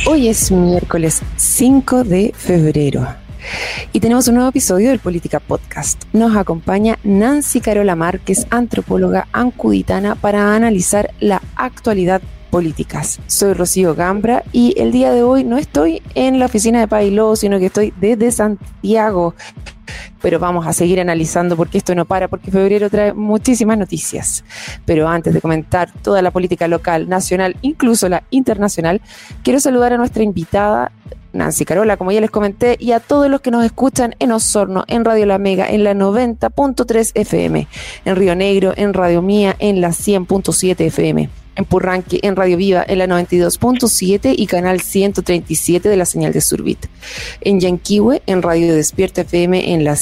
Hoy es miércoles 5 de febrero y tenemos un nuevo episodio del Política Podcast. Nos acompaña Nancy Carola Márquez, antropóloga ancuditana, para analizar la actualidad política. Soy Rocío Gambra y el día de hoy no estoy en la oficina de Pailó, sino que estoy desde Santiago. Pero vamos a seguir analizando porque esto no para, porque febrero trae muchísimas noticias. Pero antes de comentar toda la política local, nacional, incluso la internacional, quiero saludar a nuestra invitada, Nancy Carola, como ya les comenté, y a todos los que nos escuchan en Osorno, en Radio La Mega, en la 90.3 FM, en Río Negro, en Radio Mía, en la 100.7 FM, en Purranque, en Radio Viva, en la 92.7 y canal 137 de la señal de Surbit, en Yanquihue, en Radio Despierta FM, en la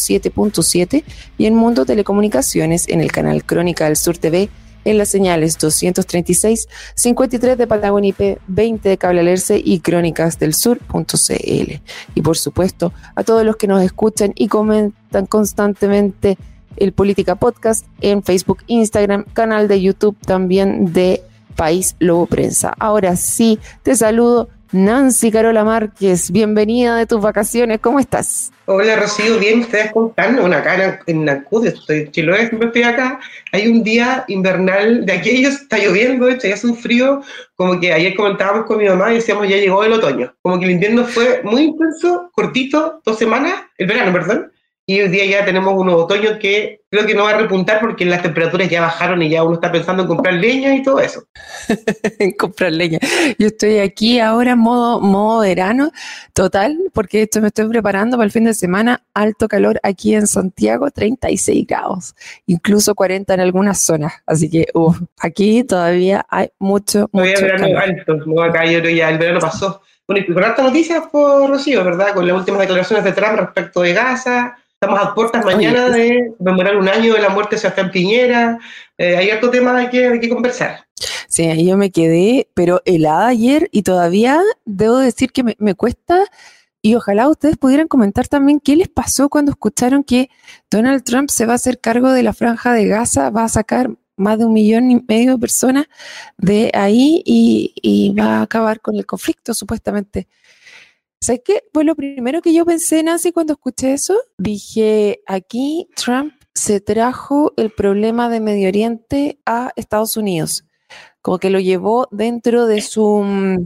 107.7 y en Mundo Telecomunicaciones, en el canal Crónica del Sur TV, en las señales 236, 53 de Patagonia IP, 20 de Cable Alerce y crónicasdelsur.cl. Y por supuesto, a todos los que nos escuchan y comentan constantemente el Política Podcast en Facebook, Instagram, canal de YouTube también de País Lobo Prensa. Ahora sí, te saludo, Nancy Carola Márquez, bienvenida de tus vacaciones, ¿cómo estás? Hola Rocío, bien, ¿ustedes cómo están? Bueno, acá en Nancy, estoy en Chiloé, siempre estoy acá. Hay un día invernal de aquellos, está lloviendo, de hecho, ya hace un frío, como que ayer comentábamos con mi mamá y decíamos ya llegó el otoño. Como que el invierno fue muy intenso, cortito, 2 semanas, el verano, perdón. Y hoy día ya tenemos unos otoños que creo que no va a repuntar porque las temperaturas ya bajaron y ya uno está pensando en comprar leña y todo eso. En comprar leña. Yo estoy aquí ahora en modo verano total, porque esto me estoy preparando para el fin de semana. Alto calor aquí en Santiago, 36 grados, incluso 40 en algunas zonas. Así que aquí todavía hay mucho verano calor. Alto, no, acá yo creo ya el verano pasó. Bueno, y con hartas noticias por Rocío, ¿verdad? Con las últimas declaraciones de Trump respecto de Gaza. Estamos a puertas mañana de conmemorar un año de la muerte de Sebastián Piñera. Hay otro tema hay que conversar. Sí, ahí yo me quedé, pero helada ayer y todavía debo decir que me cuesta, y ojalá ustedes pudieran comentar también qué les pasó cuando escucharon que Donald Trump se va a hacer cargo de la Franja de Gaza, va a sacar más de 1,5 millones de personas de ahí y va a acabar con el conflicto, supuestamente. ¿Sabes qué? Pues lo primero que yo pensé, Nancy, cuando escuché eso, dije, aquí Trump se trajo el problema de Medio Oriente a Estados Unidos, como que lo llevó dentro de su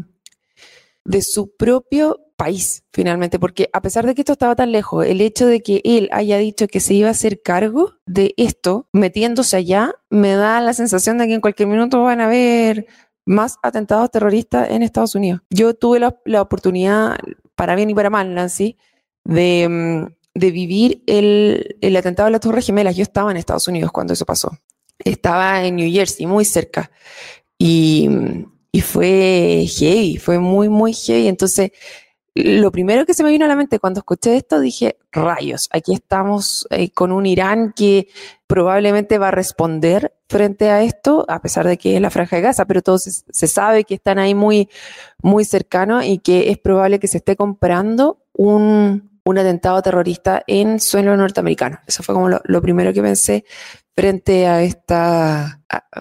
propio país, finalmente, porque a pesar de que esto estaba tan lejos, el hecho de que él haya dicho que se iba a hacer cargo de esto, metiéndose allá, me da la sensación de que en cualquier minuto van a haber más atentados terroristas en Estados Unidos. Yo tuve la oportunidad, para bien y para mal, Nancy, de vivir el atentado a las Torres Gemelas. Yo estaba en Estados Unidos cuando eso pasó. Estaba en New Jersey, muy cerca. Y fue heavy, fue muy, muy heavy. Entonces, lo primero que se me vino a la mente cuando escuché esto, dije, rayos, aquí estamos con un Irán que probablemente va a responder frente a esto, a pesar de que es la Franja de Gaza, pero todo se sabe que están ahí muy, muy cercanos y que es probable que se esté comprando un atentado terrorista en suelo norteamericano. Eso fue como lo primero que pensé frente a esta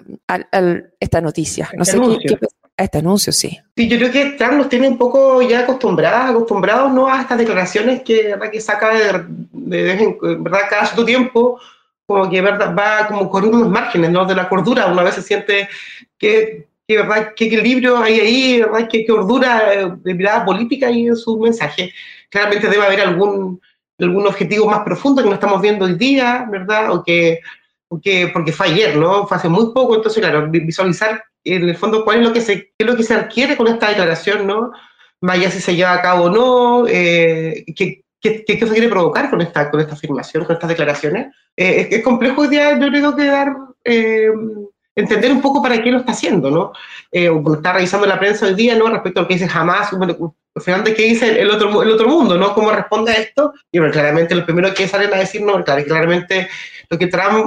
noticia. No sé qué a este anuncio, sí. Sí, yo creo que Trump nos tiene un poco ya acostumbrados, ¿no?, a estas declaraciones que saca ¿verdad? Cada cierto tiempo, como que ¿verdad? Va como con unos márgenes, ¿no?, de la cordura. Una vez se siente ¿verdad? Qué equilibrio hay ahí, ¿verdad? Qué cordura de mirada política y en su mensaje. Claramente debe haber algún objetivo más profundo que no estamos viendo hoy día, ¿verdad? Porque fue ayer, ¿no? Fue hace muy poco. Entonces, claro, visualizar en el fondo qué es lo que se adquiere con esta declaración, ¿no? Vaya si se lleva a cabo o no, qué se quiere provocar con esta afirmación, con estas declaraciones. Es complejo hoy día, yo creo que entender un poco para qué lo está haciendo, ¿no? Cuando está revisando la prensa hoy día, ¿no?, respecto a lo que dice Hamas, bueno, al final de qué dice el otro mundo, ¿no? ¿Cómo responde a esto? Y bueno, claramente lo primero que salen a decir, no, claro, claramente lo que Trump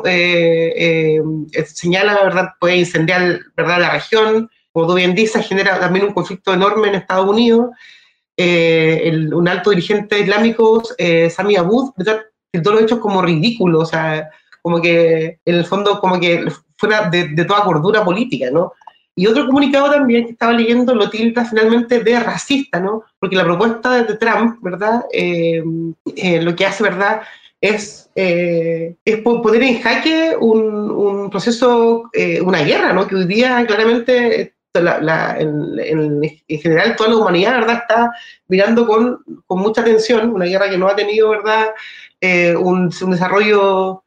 señala, ¿verdad?, puede incendiar, ¿verdad?, la región. Como tú bien dices, genera también un conflicto enorme en Estados Unidos. Un alto dirigente islámico, Sami Abu, ¿verdad?, todos los hechos como ridículos, o sea, como que en el fondo como que fuera de toda cordura política, ¿no? Y otro comunicado también que estaba leyendo lo tilda finalmente de racista, ¿no? Porque la propuesta de Trump, ¿verdad? Lo que hace, ¿verdad? Es poner en jaque un proceso, una guerra, ¿no? Que hoy día claramente en general toda la humanidad, ¿verdad? Está mirando con mucha atención, una guerra que no ha tenido, ¿verdad? Un desarrollo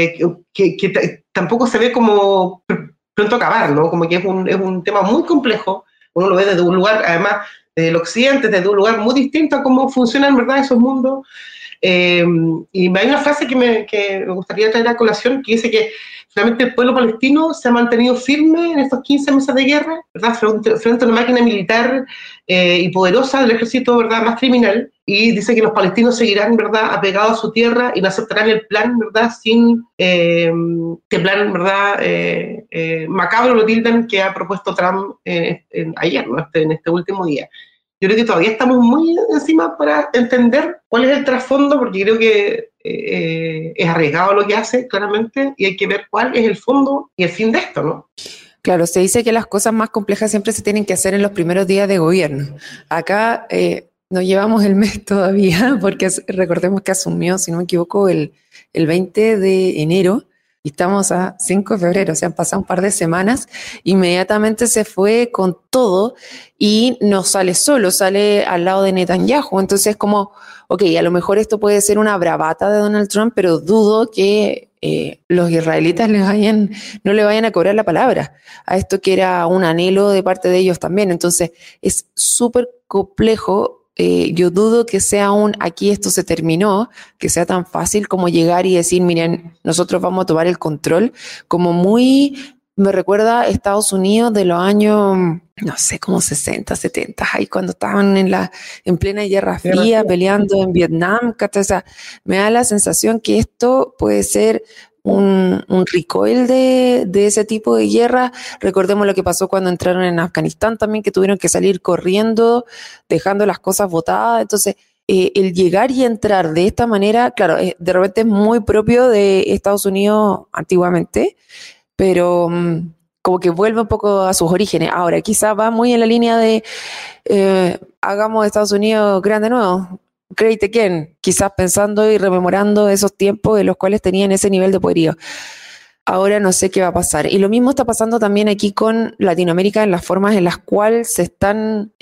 que tampoco se ve como pronto acabar, ¿no? Como que es un tema muy complejo, uno lo ve desde un lugar, además, del occidente, desde un lugar muy distinto a cómo funcionan, ¿verdad?, esos mundos. Y hay una frase que me gustaría traer a colación, que dice que realmente el pueblo palestino se ha mantenido firme en estos 15 meses de guerra, ¿verdad?, frente a una máquina militar y poderosa del ejército, ¿verdad?, más criminal, y dice que los palestinos seguirán, ¿verdad?, apegados a su tierra y no aceptarán el plan, ¿verdad?, sin este plan, ¿verdad?, macabro, lo tildan, que ha propuesto Trump ayer, ¿no?, en este último día. Yo creo que todavía estamos muy encima para entender cuál es el trasfondo, porque creo que es arriesgado lo que hace, claramente, y hay que ver cuál es el fondo y el fin de esto, ¿no? Claro, se dice que las cosas más complejas siempre se tienen que hacer en los primeros días de gobierno. Acá no llevamos el mes todavía, porque recordemos que asumió, si no me equivoco, el 20 de enero, y estamos a 5 de febrero, o sea, han pasado un par de semanas, inmediatamente se fue con todo y no sale solo, sale al lado de Netanyahu. Entonces, como, ok, a lo mejor esto puede ser una bravata de Donald Trump, pero dudo que los israelitas no le vayan a cobrar la palabra a esto que era un anhelo de parte de ellos también. Entonces, es súper complejo. Yo dudo que sea aquí esto se terminó, que sea tan fácil como llegar y decir, miren, nosotros vamos a tomar el control, como me recuerda a Estados Unidos de los años, no sé, como 60, 70, ahí cuando estaban en plena Guerra Fría, peleando en Vietnam, o sea, me da la sensación que esto puede ser un recoil de ese tipo de guerra. Recordemos lo que pasó cuando entraron en Afganistán también, que tuvieron que salir corriendo, dejando las cosas botadas. Entonces, el llegar y entrar de esta manera, claro, de repente es muy propio de Estados Unidos antiguamente, pero como que vuelve un poco a sus orígenes. Ahora, quizás va muy en la línea de hagamos Estados Unidos grande de nuevo. Great again, quizás pensando y rememorando esos tiempos en los cuales tenían ese nivel de poderío. Ahora no sé qué va a pasar. Y lo mismo está pasando también aquí con Latinoamérica en las formas en las cuales se están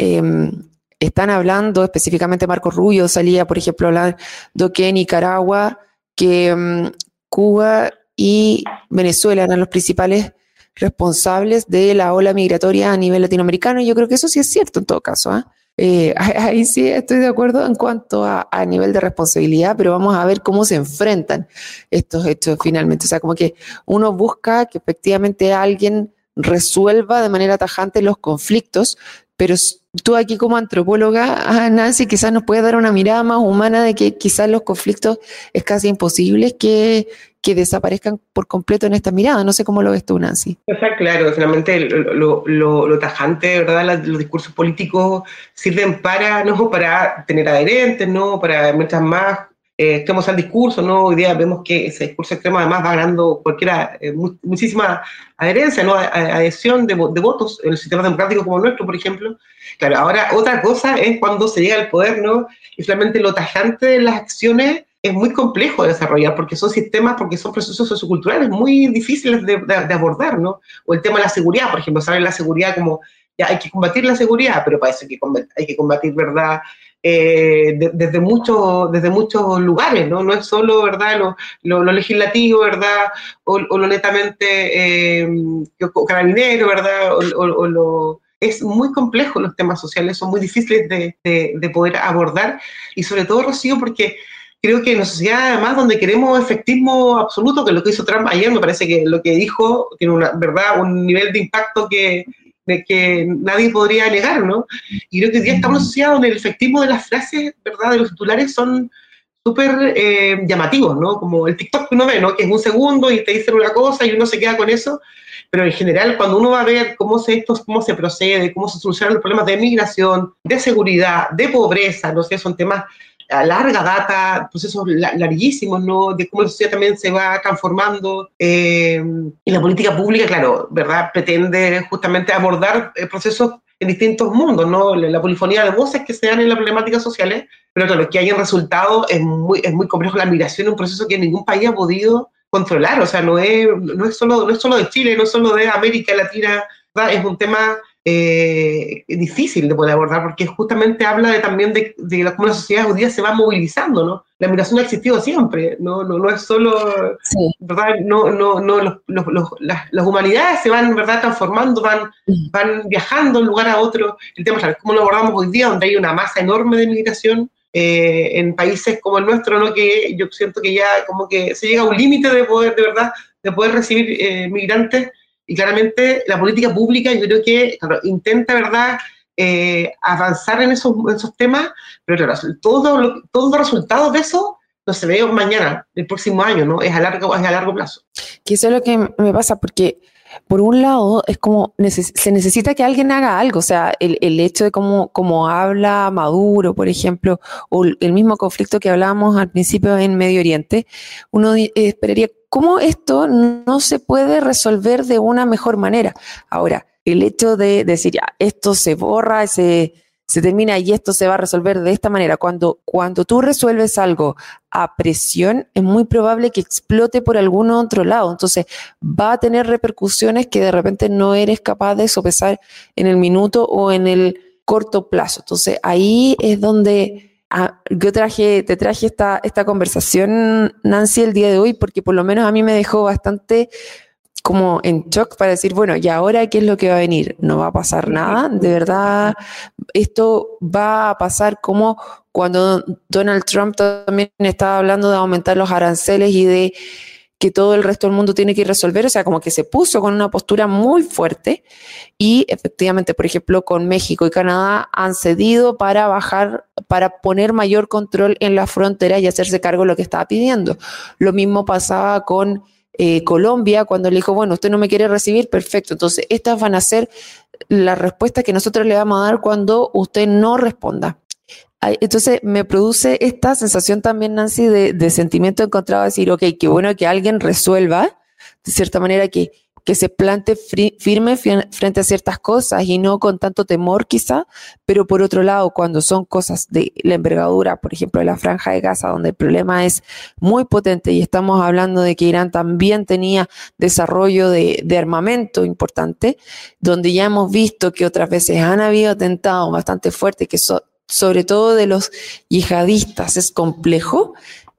hablando, específicamente Marco Rubio salía, por ejemplo, hablando que en Nicaragua, que Cuba y Venezuela eran los principales responsables de la ola migratoria a nivel latinoamericano, y yo creo que eso sí es cierto en todo caso, ¿eh? Ahí sí estoy de acuerdo en cuanto a nivel de responsabilidad, pero vamos a ver cómo se enfrentan estos hechos finalmente. O sea, como que uno busca que efectivamente alguien resuelva de manera tajante los conflictos, pero tú aquí como antropóloga, Nancy, quizás nos puedes dar una mirada más humana de que quizás los conflictos es casi imposible que desaparezcan por completo en esta mirada. No sé cómo lo ves tú, Nancy. O sea, claro, finalmente lo tajante, ¿verdad? Los discursos políticos sirven ¿no?, para tener adherentes, ¿no?, para mientras más extremos al discurso, ¿no? Hoy día vemos que ese discurso extremo además va ganando muchísima adherencia, ¿no?, adhesión de votos en el sistema democrático como el nuestro, por ejemplo. Claro, ahora otra cosa es cuando se llega al poder, ¿no?, y finalmente lo tajante de las acciones es muy complejo de desarrollar, porque son procesos socioculturales muy difíciles de abordar, ¿no? O el tema de la seguridad, por ejemplo, saben la seguridad como, ya hay que combatir la seguridad, pero para eso hay que combatir, ¿verdad?, desde muchos lugares, ¿no? No es solo, ¿verdad?, lo legislativo, ¿verdad?, o lo netamente carabinero, ¿verdad?, es muy complejo los temas sociales, son muy difíciles de poder abordar, y sobre todo, Rocío, porque creo que en una sociedad, además, donde queremos efectismo absoluto, que es lo que hizo Trump ayer, me parece que lo que dijo tiene un nivel de impacto que nadie podría negar, ¿no? Y creo que hoy día estamos en una sociedad donde el efectismo de las frases, ¿verdad?, de los titulares son súper llamativos, ¿no? Como el TikTok que uno ve, ¿no?, que es un segundo y te dicen una cosa y uno se queda con eso, pero en general cuando uno va a ver cómo se procede, cómo se solucionan los problemas de migración, de seguridad, de pobreza, no sé, son temas a larga data, procesos larguísimos, ¿no? De cómo la sociedad también se va transformando. Y la política pública, claro, ¿verdad? Pretende justamente abordar procesos en distintos mundos, ¿no? La polifonía de voces que se dan en las problemáticas sociales, pero claro, que hayan resultado es muy complejo. La migración es un proceso que ningún país ha podido controlar, o sea, no es solo de Chile, no es solo de América Latina, ¿verdad? Es un tema difícil de poder abordar, porque justamente habla también de cómo la sociedad judía se va movilizando, ¿no? La migración ha existido siempre, no es solo, sí. ¿Verdad? Las humanidades se van, ¿verdad?, transformando, van viajando de un lugar a otro. El tema es cómo lo abordamos hoy día, donde hay una masa enorme de migración, en países como el nuestro, ¿no? Que yo siento que ya como que se llega a un límite de poder, de verdad, de poder recibir migrantes. Y claramente la política pública, yo creo que intenta, ¿verdad?, avanzar en esos temas, pero claro, todos los resultados de eso no se ve mañana, el próximo año, ¿no? Es a largo plazo. Que eso es lo que me pasa, porque por un lado es como se necesita que alguien haga algo, o sea, el hecho de cómo habla Maduro, por ejemplo, o el mismo conflicto que hablábamos al principio en Medio Oriente, uno esperaría cómo esto no se puede resolver de una mejor manera. Ahora, el hecho de decir, ya, esto se borra, se termina y esto se va a resolver de esta manera. Cuando tú resuelves algo a presión, es muy probable que explote por algún otro lado. Entonces, va a tener repercusiones que de repente no eres capaz de sopesar en el minuto o en el corto plazo. Entonces, ahí es donde yo te traje esta conversación, Nancy, el día de hoy, porque por lo menos a mí me dejó bastante como en shock para decir, bueno, ¿y ahora qué es lo que va a venir? No va a pasar nada, de verdad, esto va a pasar como cuando Donald Trump también estaba hablando de aumentar los aranceles y de que todo el resto del mundo tiene que resolver, o sea, como que se puso con una postura muy fuerte y efectivamente, por ejemplo, con México y Canadá han cedido para poner mayor control en la frontera y hacerse cargo de lo que estaba pidiendo. Lo mismo pasaba con Colombia, cuando le dijo, bueno, usted no me quiere recibir, perfecto, entonces estas van a ser las respuestas que nosotros le vamos a dar cuando usted no responda. Entonces me produce esta sensación también, Nancy, de sentimiento encontrado, de decir, ok, qué bueno que alguien resuelva, de cierta manera que se plante firme frente a ciertas cosas y no con tanto temor quizá, pero por otro lado, cuando son cosas de la envergadura, por ejemplo, de la Franja de Gaza, donde el problema es muy potente y estamos hablando de que Irán también tenía desarrollo de armamento importante, donde ya hemos visto que otras veces han habido atentados bastante fuertes, que sobre todo de los yihadistas, es complejo.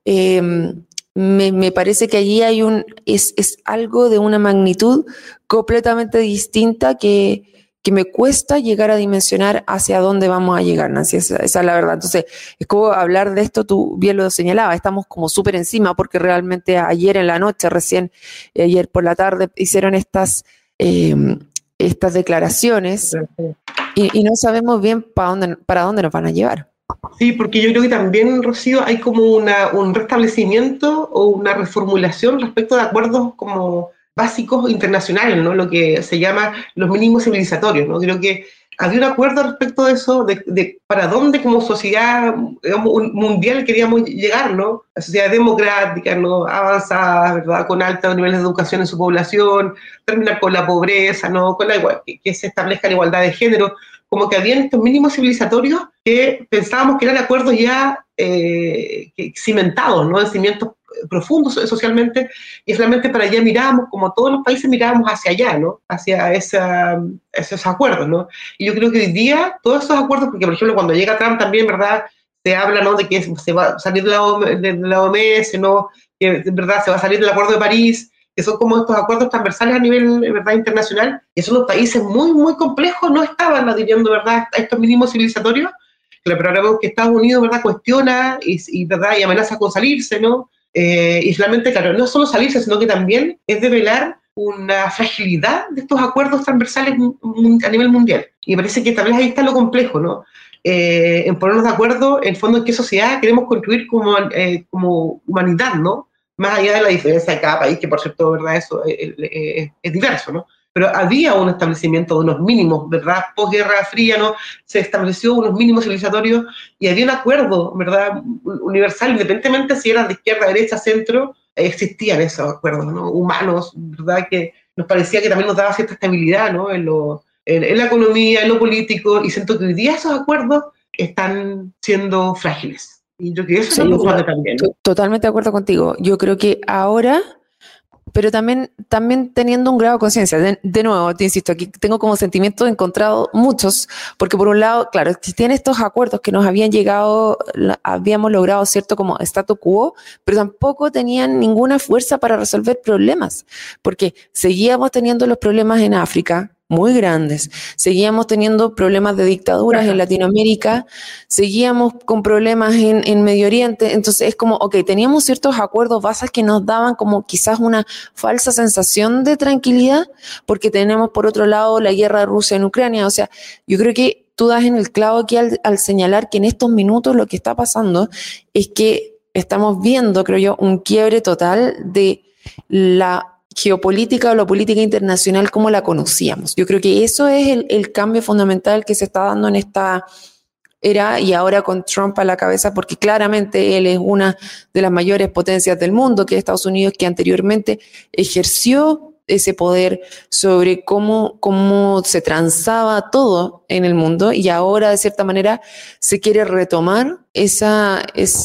Me parece que allí hay es algo de una magnitud completamente distinta que me cuesta llegar a dimensionar hacia dónde vamos a llegar, Nancy, esa es la verdad. Entonces, es como hablar de esto, tú bien lo señalabas, estamos como súper encima porque realmente ayer en la noche, ayer por la tarde, hicieron estas declaraciones y no sabemos bien para dónde nos van a llevar. Sí, porque yo creo que también, Rocío, hay como un restablecimiento o una reformulación respecto de acuerdos como básicos internacionales, ¿no? Lo que se llama los mínimos civilizatorios, ¿no? Creo que había un acuerdo respecto de eso, de para dónde como sociedad, digamos, mundial queríamos llegar, ¿no? La sociedad democrática, ¿no? Avanzada, ¿verdad? Con altos niveles de educación en su población, terminar con la pobreza, ¿no? Con que se establezca la igualdad de género. Como que habían estos mínimos civilizatorios que pensábamos que eran acuerdos ya cimentados, ¿no? En cimientos profundos socialmente, y realmente para allá mirábamos, como todos los países mirábamos hacia allá, ¿no? Hacia esos acuerdos, ¿no? Y yo creo que hoy día todos esos acuerdos, porque por ejemplo cuando llega Trump también, ¿verdad? Se habla, ¿no? De que se va a salir de la OMS, ¿no? Que ¿verdad? Se va a salir del Acuerdo de París, que son como estos acuerdos transversales a nivel, ¿verdad?, internacional, y esos los países muy, muy complejos no estaban adhiriendo, ¿verdad?, a estos mínimos civilizatorios, pero ahora vemos que Estados Unidos, ¿verdad?, cuestiona ¿verdad?, y amenaza con salirse, ¿no? Y realmente, claro, no solo salirse, sino que también es develar una fragilidad de estos acuerdos transversales a nivel mundial. Y me parece que tal vez ahí está lo complejo, ¿no? En ponernos de acuerdo, en el fondo, en qué sociedad queremos construir como humanidad, ¿no? Más allá de la diferencia de cada país, que por cierto, ¿verdad?, eso es diverso, ¿no? pero había un establecimiento de unos mínimos, ¿verdad? Posguerra Fría, ¿no? Se estableció unos mínimos civilizatorios y había un acuerdo, ¿verdad? Universal, independientemente si eran de izquierda, derecha, centro, existían esos acuerdos, ¿no? Humanos, ¿verdad? Que nos parecía que también nos daba cierta estabilidad, ¿no? En la economía, en lo político, y siento que hoy día esos acuerdos están siendo frágiles. Y yo creo que eso es lo preocupante también, ¿no? Totalmente de acuerdo contigo. Yo creo que ahora, pero también teniendo un grado de conciencia. De nuevo, te insisto, aquí tengo como sentimientos encontrados muchos, porque por un lado, claro, existían estos acuerdos que nos habían llegado, habíamos logrado cierto como statu quo, pero tampoco tenían ninguna fuerza para resolver problemas, porque seguíamos teniendo los problemas en África, muy grandes, seguíamos teniendo problemas de dictaduras en Latinoamérica, seguíamos con problemas en Medio Oriente, entonces es como, ok, teníamos ciertos acuerdos bases que nos daban como quizás una falsa sensación de tranquilidad, porque tenemos por otro lado la guerra de Rusia en Ucrania, o sea, yo creo que tú das en el clavo aquí al señalar que en estos minutos lo que está pasando es que estamos viendo, creo yo, un quiebre total de la geopolítica o la política internacional como la conocíamos. Yo creo que eso es el cambio fundamental que se está dando en esta era y ahora con Trump a la cabeza, porque claramente él es una de las mayores potencias del mundo, que es Estados Unidos, que anteriormente ejerció ese poder sobre cómo se transaba todo en el mundo y ahora de cierta manera se quiere retomar esa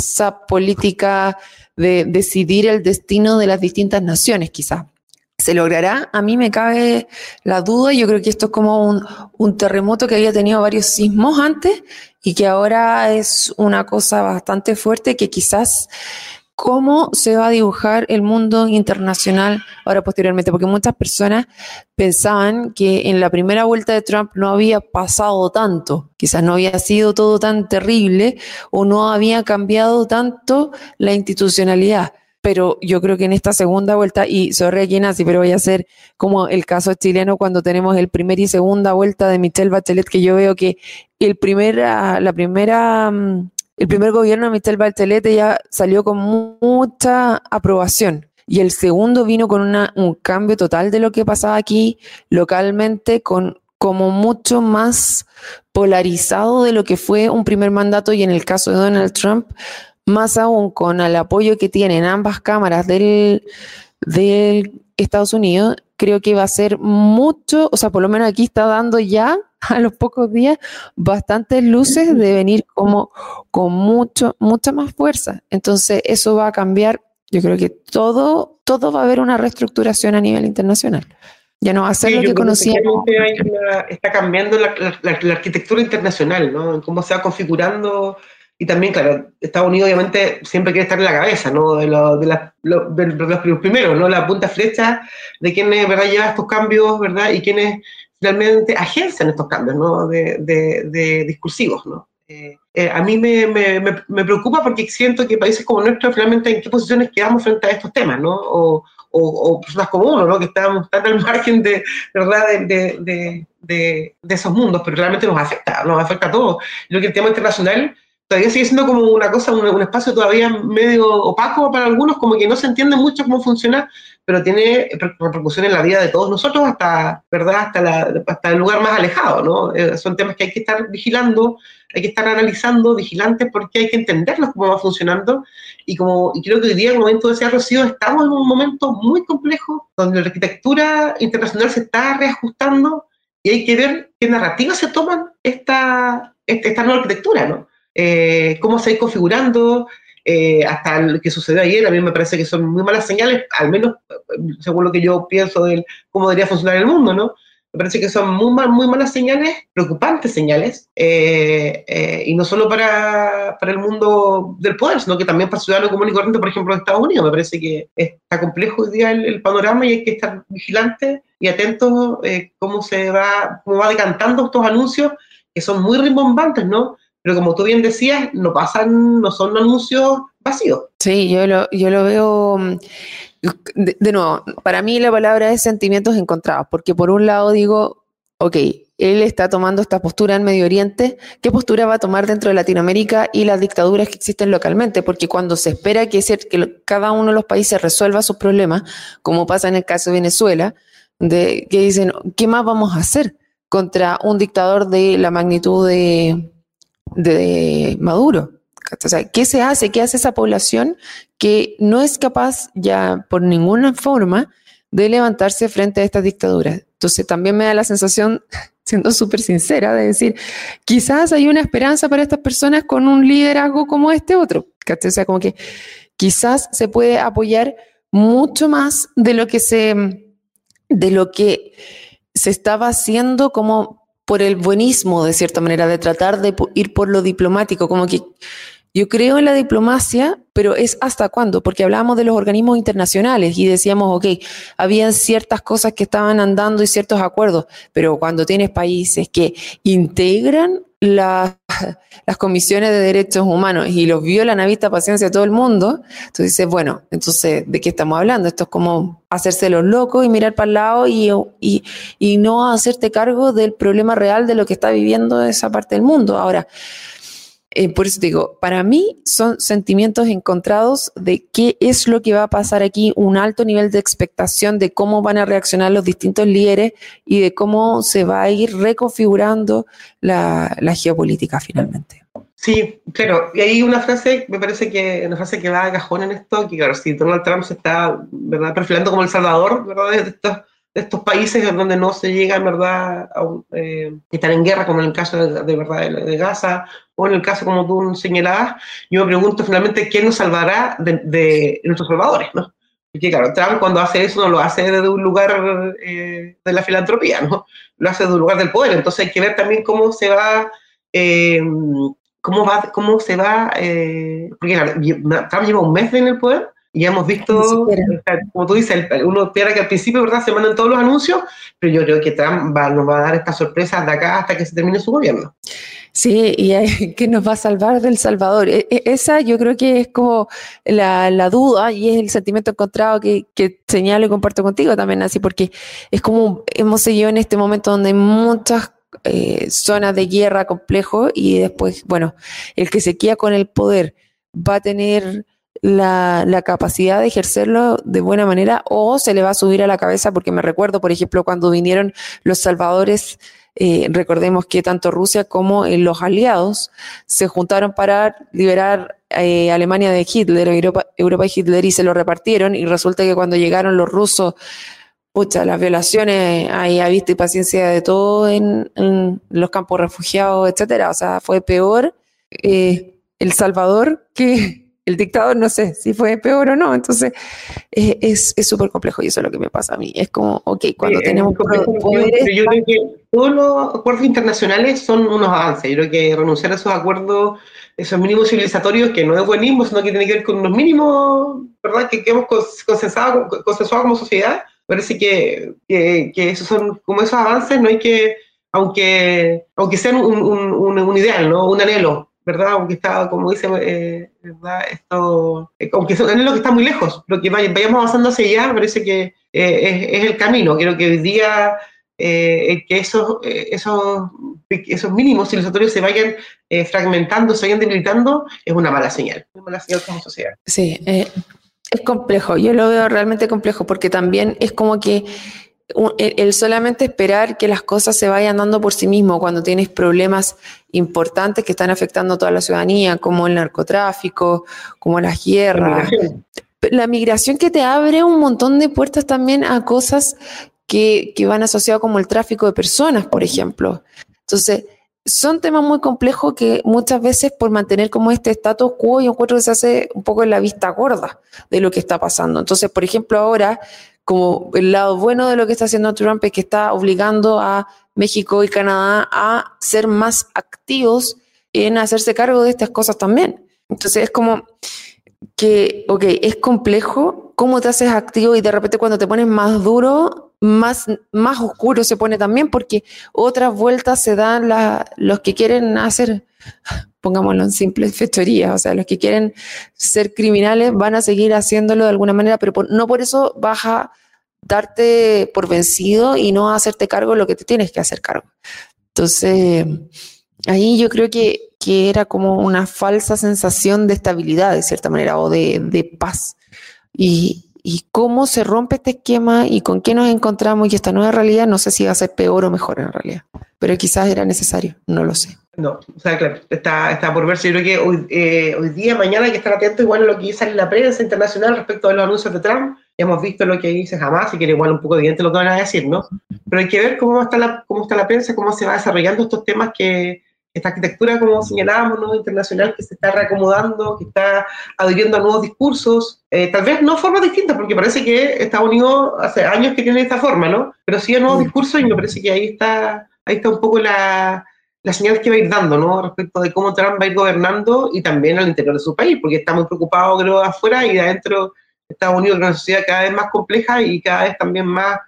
política de decidir el destino de las distintas naciones, quizás. ¿Se logrará? A mí me cabe la duda. Yo creo que esto es como un terremoto que había tenido varios sismos antes y que ahora es una cosa bastante fuerte que quizás cómo se va a dibujar el mundo internacional ahora posteriormente, porque muchas personas pensaban que en la primera vuelta de Trump no había pasado tanto, quizás no había sido todo tan terrible o no había cambiado tanto la institucionalidad. Pero yo creo que en esta segunda vuelta, y sorry aquí Nancy, pero voy a hacer como el caso chileno cuando tenemos el primer y segunda vuelta de Michelle Bachelet, que yo veo que el primer gobierno de Michelle Bachelet ya salió con mucha aprobación. Y el segundo vino con un cambio total de lo que pasaba aquí localmente, como mucho más polarizado de lo que fue un primer mandato, y en el caso de Donald Trump, más aún con el apoyo que tienen ambas cámaras del Estados Unidos, creo que va a ser mucho, o sea, por lo menos aquí está dando ya a los pocos días bastantes luces de venir como con mucha más fuerza. Entonces eso va a cambiar, yo creo que todo va a haber una reestructuración a nivel internacional. Ya no va a ser lo que conocíamos. Está cambiando la arquitectura internacional, ¿no? Cómo se va configurando. Y también, claro, Estados Unidos obviamente siempre quiere estar en la cabeza, ¿no? De los primeros, ¿no? La punta flecha de quienes, ¿verdad?, llevan estos cambios, ¿verdad? Y quienes finalmente agencian estos cambios, ¿no? De discursivos, ¿no? A mí me preocupa porque siento que países como nuestro finalmente en qué posiciones quedamos frente a estos temas, ¿no? O personas como uno, ¿no? Que estamos tan al margen de, ¿verdad?, de esos mundos, pero realmente nos afecta a todos. Yo creo que el tema internacional todavía sigue siendo como una cosa, un espacio todavía medio opaco para algunos, como que no se entiende mucho cómo funciona, pero tiene repercusiones en la vida de todos nosotros, hasta, ¿verdad?, hasta el lugar más alejado, ¿no? Son temas que hay que estar vigilando, hay que estar analizando, vigilantes, porque hay que entenderlos cómo va funcionando, y creo que hoy día, en el momento de ese Rocío, estamos en un momento muy complejo, donde la arquitectura internacional se está reajustando, y hay que ver qué narrativas se toman esta nueva arquitectura, ¿no? Cómo se va configurando, hasta lo que sucedió ayer. A mí me parece que son muy malas señales, al menos según lo que yo pienso de cómo debería funcionar el mundo, ¿no? Me parece que son muy malas señales, preocupantes señales, y no solo para el mundo del poder, sino que también para el ciudadano común y corriente, por ejemplo, de Estados Unidos. Me parece que está complejo hoy día el panorama y hay que estar vigilantes y atentos cómo va decantando estos anuncios que son muy rimbombantes, ¿no? Pero como tú bien decías, no son anuncios vacíos. Sí, yo lo veo, de nuevo, para mí la palabra es sentimientos encontrados, porque por un lado digo, ok, él está tomando esta postura en Medio Oriente, ¿qué postura va a tomar dentro de Latinoamérica y las dictaduras que existen localmente? Porque cuando se espera que cada uno de los países resuelva sus problemas, como pasa en el caso de Venezuela, que dicen, ¿qué más vamos a hacer contra un dictador de la magnitud de Maduro? O sea, ¿qué se hace? ¿Qué hace esa población que no es capaz ya por ninguna forma de levantarse frente a estas dictaduras? Entonces también me da la sensación, siendo súper sincera, de decir, quizás hay una esperanza para estas personas con un liderazgo como este otro. O sea, como que quizás se puede apoyar mucho más de lo que se estaba haciendo como por el buenismo, de cierta manera, de tratar de ir por lo diplomático, como que yo creo en la diplomacia, pero es hasta cuándo, porque hablábamos de los organismos internacionales y decíamos, ok, habían ciertas cosas que estaban andando y ciertos acuerdos, pero cuando tienes países que integran las comisiones de derechos humanos y los violan a vista paciencia a todo el mundo, tú dices, bueno, entonces, ¿de qué estamos hablando? Esto es como hacerse los locos y mirar para el lado y no hacerte cargo del problema real de lo que está viviendo esa parte del mundo. Ahora, por eso digo, para mí son sentimientos encontrados de qué es lo que va a pasar aquí, un alto nivel de expectación de cómo van a reaccionar los distintos líderes y de cómo se va a ir reconfigurando la geopolítica finalmente. Sí, claro, y hay una frase, me parece que una frase que va a cajón en esto, que claro, si Donald Trump se está, ¿verdad?, perfilando como el salvador, ¿verdad?, de estos países donde no se llega, en verdad, que están en guerra, como en el caso verdad de Gaza, o en el caso como tú señalabas, yo me pregunto finalmente quién nos salvará de nuestros salvadores, ¿no? Porque claro, Trump cuando hace eso no lo hace desde un lugar de la filantropía, ¿no? Lo hace desde un lugar del poder, entonces hay que ver también cómo se va... cómo se va, porque claro, Trump lleva un mes en el poder y ya hemos visto, como tú dices, uno espera que al principio, ¿verdad?, se manden todos los anuncios, pero yo creo que Trump nos va a dar estas sorpresas de acá hasta que se termine su gobierno. Sí, y que nos va a salvar del Salvador. Esa yo creo que es como la duda y es el sentimiento encontrado que señalo y comparto contigo también, así, porque es como hemos seguido en este momento donde hay muchas zonas de guerra complejo y después, bueno, el que se queda con el poder va a tener la capacidad de ejercerlo de buena manera o se le va a subir a la cabeza, porque me recuerdo, por ejemplo, cuando vinieron los salvadores, recordemos que tanto Rusia como los aliados se juntaron para liberar Alemania de Hitler, Europa de Hitler, y se lo repartieron, y resulta que cuando llegaron los rusos, pucha, las violaciones ahí a vista y paciencia de todo en los campos refugiados, etcétera. O sea, fue peor El Salvador que el dictador, no sé si fue peor o no. Entonces, es súper complejo y eso es lo que me pasa a mí. Es como, ok, cuando tenemos poderes... Yo creo que todos los acuerdos internacionales son unos avances. Yo creo que renunciar a esos acuerdos, esos mínimos civilizatorios, que no es buenismo, sino que tiene que ver con unos mínimos, ¿verdad?, que hemos consensuado como sociedad. Parece que esos son como esos avances, no hay que, aunque sean un ideal, ¿no?, un anhelo, ¿verdad?, aunque está, como dice, ¿verdad?, esto, aunque es un anhelo que está muy lejos, lo que vayamos avanzando hacia allá, me parece que es el camino. Creo que hoy día que esos mínimos civilizatorios se vayan fragmentando, se vayan debilitando, es una mala señal como sociedad. Sí, es complejo, yo lo veo realmente complejo, porque también es como que el solamente esperar que las cosas se vayan dando por sí mismo cuando tienes problemas importantes que están afectando a toda la ciudadanía, como el narcotráfico, como las guerras, la migración, que te abre un montón de puertas también a cosas que van asociadas como el tráfico de personas, por ejemplo. Entonces, son temas muy complejos que muchas veces, por mantener como este status quo, yo encuentro que se hace un poco en la vista gorda de lo que está pasando. Entonces, por ejemplo, ahora, como el lado bueno de lo que está haciendo Trump es que está obligando a México y Canadá a ser más activos en hacerse cargo de estas cosas también. Entonces, es como que, ok, es complejo cómo te haces activo y de repente cuando te pones más duro, más oscuro se pone también, porque otras vueltas se dan los que quieren hacer, pongámoslo en simples fechorías, o sea, los que quieren ser criminales van a seguir haciéndolo de alguna manera, pero no por eso vas a darte por vencido y no hacerte cargo de lo que te tienes que hacer cargo. Entonces, ahí yo creo que era como una falsa sensación de estabilidad, de cierta manera, o de paz. Y y cómo se rompe este esquema y con qué nos encontramos y esta nueva realidad, no sé si va a ser peor o mejor en realidad, pero quizás era necesario, no lo sé. No, o sea, claro, está por verse. Yo creo que hoy día, mañana hay que estar atentos igual a lo que sale en la prensa internacional respecto a los anuncios de Trump. Ya hemos visto lo que dice jamás, y que era igual un poco evidente lo que van a decir, ¿no? Pero hay que ver cómo está la prensa, cómo se va desarrollando estos temas esta arquitectura, como señalábamos, ¿no? Internacional, que se está reacomodando, que está adhiriendo a nuevos discursos, tal vez no formas distintas, porque parece que Estados Unidos hace años que tiene esta forma, ¿no? Pero sí a nuevos discursos, y me parece que ahí está un poco la señal que va a ir dando, ¿no? Respecto de cómo Trump va a ir gobernando y también al interior de su país, porque está muy preocupado, creo, de afuera y de adentro de Estados Unidos, una sociedad cada vez más compleja y cada vez también más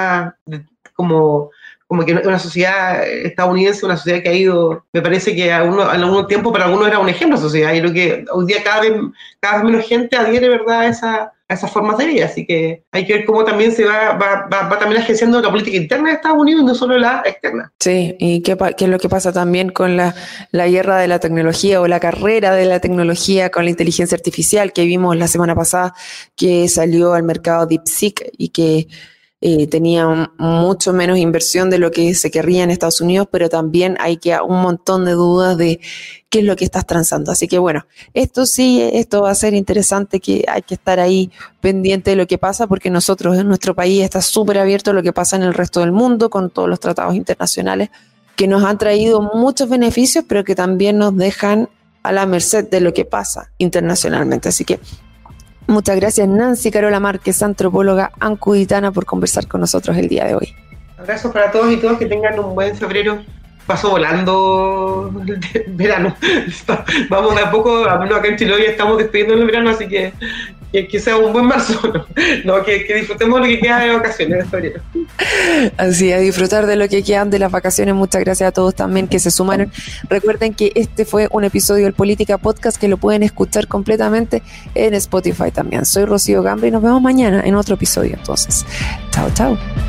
como que una sociedad estadounidense, una sociedad que ha ido, me parece que a algún tiempo para algunos era un ejemplo de sociedad, y creo que hoy día cada vez menos gente adhiere, ¿verdad?, a esas formas de vida, así que hay que ver cómo también se va también agenciando la política interna de Estados Unidos y no solo la externa. Sí, y qué es lo que pasa también con la guerra de la tecnología o la carrera de la tecnología con la inteligencia artificial que vimos la semana pasada, que salió al mercado DeepSeek y que tenía mucho menos inversión de lo que se querría en Estados Unidos, pero también hay un montón de dudas de qué es lo que estás transando. Así que bueno, esto va a ser interesante, que hay que estar ahí pendiente de lo que pasa, porque nosotros en nuestro país está súper abierto a lo que pasa en el resto del mundo con todos los tratados internacionales que nos han traído muchos beneficios, pero que también nos dejan a la merced de lo que pasa internacionalmente. Así que muchas gracias, Nancy Carola Márquez, antropóloga ancuditana, por conversar con nosotros el día de hoy. Abrazos para todos y todas, que tengan un buen febrero. Pasó volando el verano. Vamos de a poco, a menos acá en Chile hoy estamos despidiendo el verano, así que sea un buen marzo, ¿no? Que disfrutemos lo que queda de vacaciones de febrero. Así, a disfrutar de lo que quedan de las vacaciones. Muchas gracias a todos también que se sumaron. Recuerden que este fue un episodio del Política Podcast que lo pueden escuchar completamente en Spotify también. Soy Rocío Gambra y nos vemos mañana en otro episodio. Entonces, chao, chao.